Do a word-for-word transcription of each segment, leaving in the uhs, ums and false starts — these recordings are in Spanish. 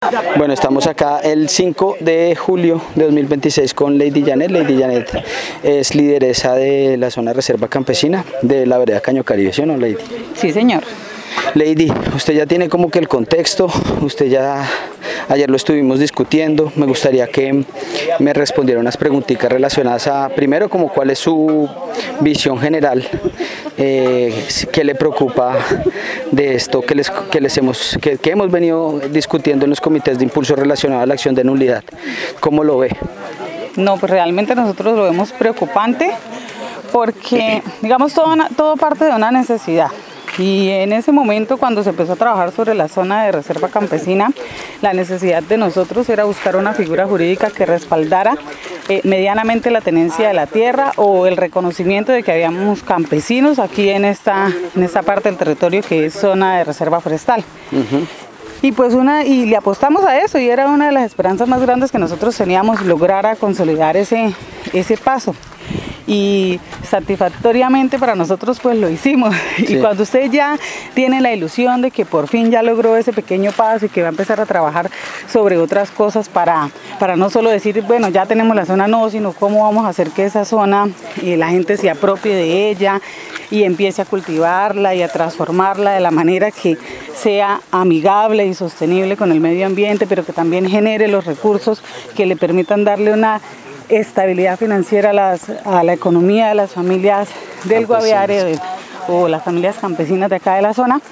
Bueno, estamos acá el cinco de julio de dos mil veintiséis con Lady Janet. Lady Janet es lideresa de la zona de reserva campesina de la vereda Caño Caribe, ¿sí o no, Lady? Sí, señor. Lady, usted ya tiene como que el contexto, usted ya, ayer lo estuvimos discutiendo, me gustaría que me respondiera unas preguntitas relacionadas a, primero, como cuál es su visión general, eh, qué le preocupa de esto que, les, que, les hemos, que, que hemos venido discutiendo en los comités de impulso relacionados a la acción de nulidad, ¿cómo lo ve? No, pues realmente nosotros lo vemos preocupante porque, digamos, todo, todo parte de una necesidad. Y en ese momento, cuando se empezó a trabajar sobre la zona de reserva campesina, la necesidad de nosotros era buscar una figura jurídica que respaldara eh, medianamente la tenencia de la tierra o el reconocimiento de que habíamos campesinos aquí en esta, en esta parte del territorio que es zona de reserva forestal. Uh-huh. Y pues una, y le apostamos a eso, y era una de las esperanzas más grandes que nosotros teníamos, lograr a consolidar ese, ese paso. Y satisfactoriamente para nosotros pues lo hicimos. Sí. Y cuando usted ya tiene la ilusión de que por fin ya logró ese pequeño paso y que va a empezar a trabajar sobre otras cosas para, para no solo decir, bueno, ya tenemos la zona, no, sino cómo vamos a hacer que esa zona eh, la gente se apropie de ella y empiece a cultivarla y a transformarla de la manera que sea amigable y sostenible con el medio ambiente, pero que también genere los recursos que le permitan darle una estabilidad financiera a, las, a la economía de las familias del Guaviare de, o las familias campesinas de acá de la zona,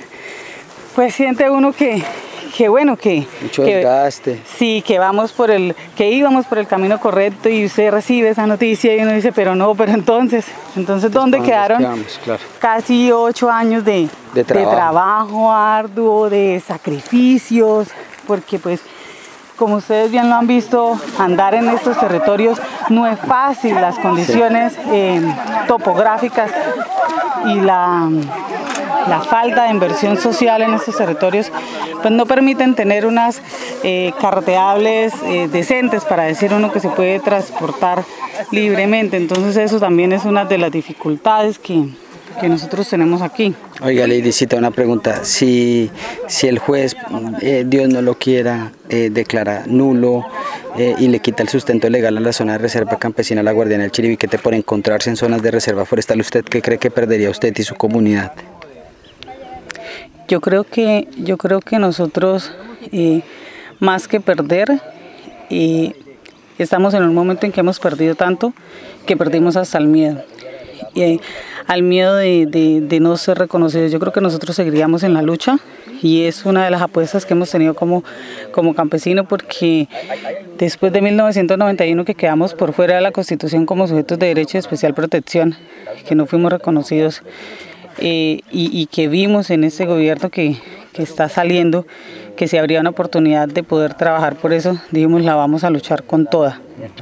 pues siente uno que, que bueno, que, mucho que desgaste. Sí, que vamos por el, que íbamos por el camino correcto y usted recibe esa noticia y uno dice, pero no, pero entonces, entonces ¿dónde quedaron quedamos, claro. casi ocho años de, de, trabajo. de trabajo arduo, de sacrificios? Porque pues, como ustedes bien lo han visto, andar en estos territorios no es fácil, las condiciones eh, topográficas y la, la falta de inversión social en estos territorios pues no permiten tener unas eh, carreteables eh, decentes, para decir uno que se puede transportar libremente. Entonces eso también es una de las dificultades que, que nosotros tenemos aquí. Oiga, Ladycita, una pregunta. Si, si el juez, eh, Dios no lo quiera, eh, declara nulo eh, y le quita el sustento legal a la zona de reserva campesina La Guardiana del Chiribiquete por encontrarse en zonas de reserva forestal, ¿usted qué cree que perdería usted y su comunidad? Yo creo que, yo creo que nosotros, eh, más que perder, eh, estamos en un momento en que hemos perdido tanto que perdimos hasta el miedo. Eh, al miedo de, de, de no ser reconocidos. Yo creo que nosotros seguiríamos en la lucha y es una de las apuestas que hemos tenido como, como campesino, porque después de mil novecientos noventa y uno que quedamos por fuera de la Constitución como sujetos de derecho de especial protección, que no fuimos reconocidos eh, y, y que vimos en este gobierno que, que está saliendo que se abría una oportunidad de poder trabajar por eso, dijimos, la vamos a luchar con toda.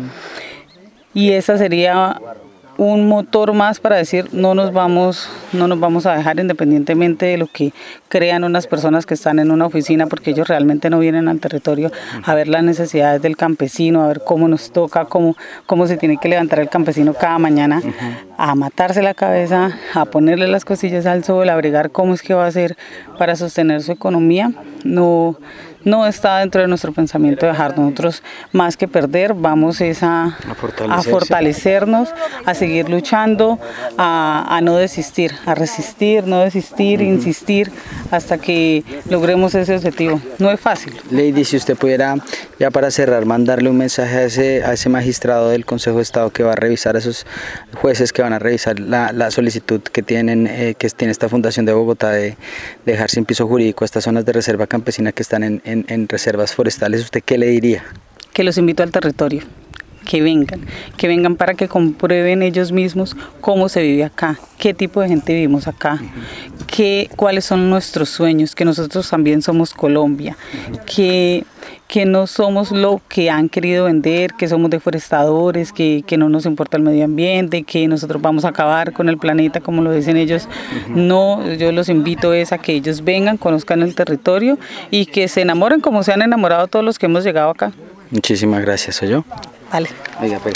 Y esa sería un motor más para decir no nos vamos, no nos vamos a dejar, independientemente de lo que crean unas personas que están en una oficina, porque ellos realmente no vienen al territorio a ver las necesidades del campesino, a ver cómo nos toca, cómo, cómo se tiene que levantar el campesino cada mañana, a matarse la cabeza, a ponerle las costillas al sol, a bregar cómo es que va a hacer para sostener su economía. No, no está dentro de nuestro pensamiento dejar. Nosotros, más que perder, vamos es a, a, a fortalecernos, a seguir luchando, a, a no desistir, a resistir, no desistir, uh-huh. insistir hasta que logremos ese objetivo. No es fácil. Lady, si usted pudiera, ya para cerrar, mandarle un mensaje a ese, a ese magistrado del Consejo de Estado que va a revisar, a esos jueces que van a revisar la, la solicitud que tienen, eh, que tiene esta Fundación de Bogotá de, de dejar sin piso jurídico a estas zonas de reserva campesina que están en, en, en reservas forestales, ¿usted qué le diría? Que los invito al territorio, que vengan, que vengan para que comprueben ellos mismos cómo se vive acá, qué tipo de gente vivimos acá, uh-huh. qué, cuáles son nuestros sueños, que nosotros también somos Colombia, uh-huh. que, que no somos lo que han querido vender, que somos deforestadores, que, que no nos importa el medio ambiente, que nosotros vamos a acabar con el planeta como lo dicen ellos. Uh-huh. No, yo los invito es a que ellos vengan, conozcan el territorio y que se enamoren como se han enamorado todos los que hemos llegado acá. Muchísimas gracias, ¿soy yo? Vale. Oiga, pues.